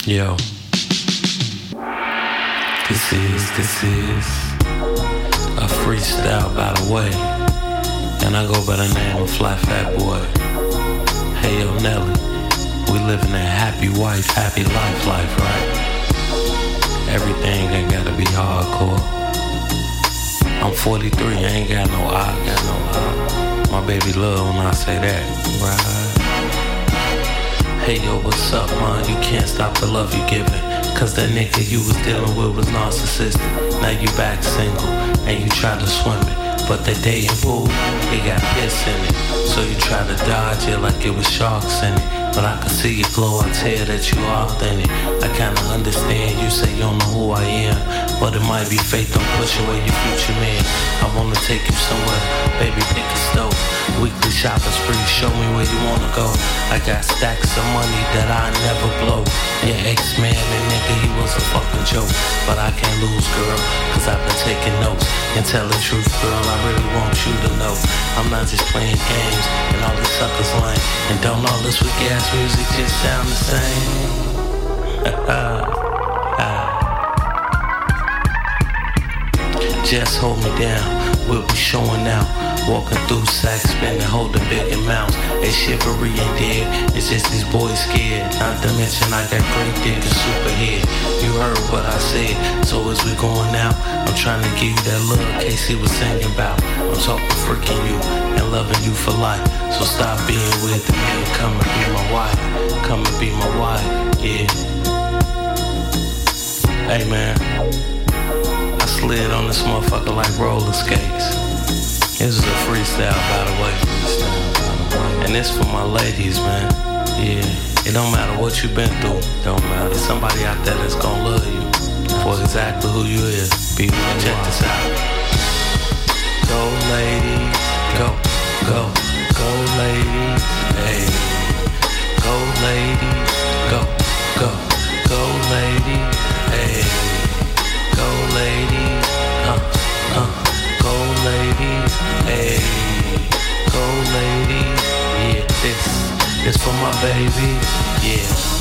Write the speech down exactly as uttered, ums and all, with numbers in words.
Yo, this is, this is a freestyle by the way, and I go by the name of Fly Fat Boy. Hey yo Nelly, we living a happy wife, happy life, life, right? Everything ain't gotta be hardcore. I'm forty-three, I ain't got no eye, got no eye. My baby love when I say that, right? Hey yo, what's up, man? You can't stop the love you giving. Cause that nigga you was dealing with was narcissistic. Now you back single, and you try to swim it. But that dating pool, it got piss in it. So you try to dodge it like it was sharks in it. But I can see your glow, I tell that you authentic. I kinda understand, you say you don't know who I am. But it might be fate, don't push away your future man. I wanna take you somewhere, baby, pick a stove. Weekly shopping spree, show me where you wanna go. I got stacks of money that I never blow. Your ex-man and nigga, he was a fucking joke. But I can't lose, girl, cause I've been taking notes. And tell the truth, girl, I really want you to know I'm not just playing games, and all these suckers lame. And don't all this weak ass music just sound the same. Just hold me down, we'll be showing out. Walking through sacks, spinning, holding big amounts. They shivery and dead, it's just these boys scared. Not to mention I got great dick and super head. You heard what I said, so as we going out, I'm trying to give you that love Casey was singing about. I'm talking freaking you and loving you for life. So stop being with me and come and be my wife. Come and be my wife, yeah. Hey man, I slid on this motherfucker like roller skates. This is a freestyle, by the way. And this for my ladies, man. Yeah, it don't matter what you been through. Don't matter. There's somebody out there that's gonna love you for exactly who you is. Be check this out. Go, ladies, go, go, go, ladies, hey. Go, ladies, go, go, go, ladies, hey. Go, ladies, uh, uh. Go ladies, hey, go ladies, yeah, this, this for my baby, yeah.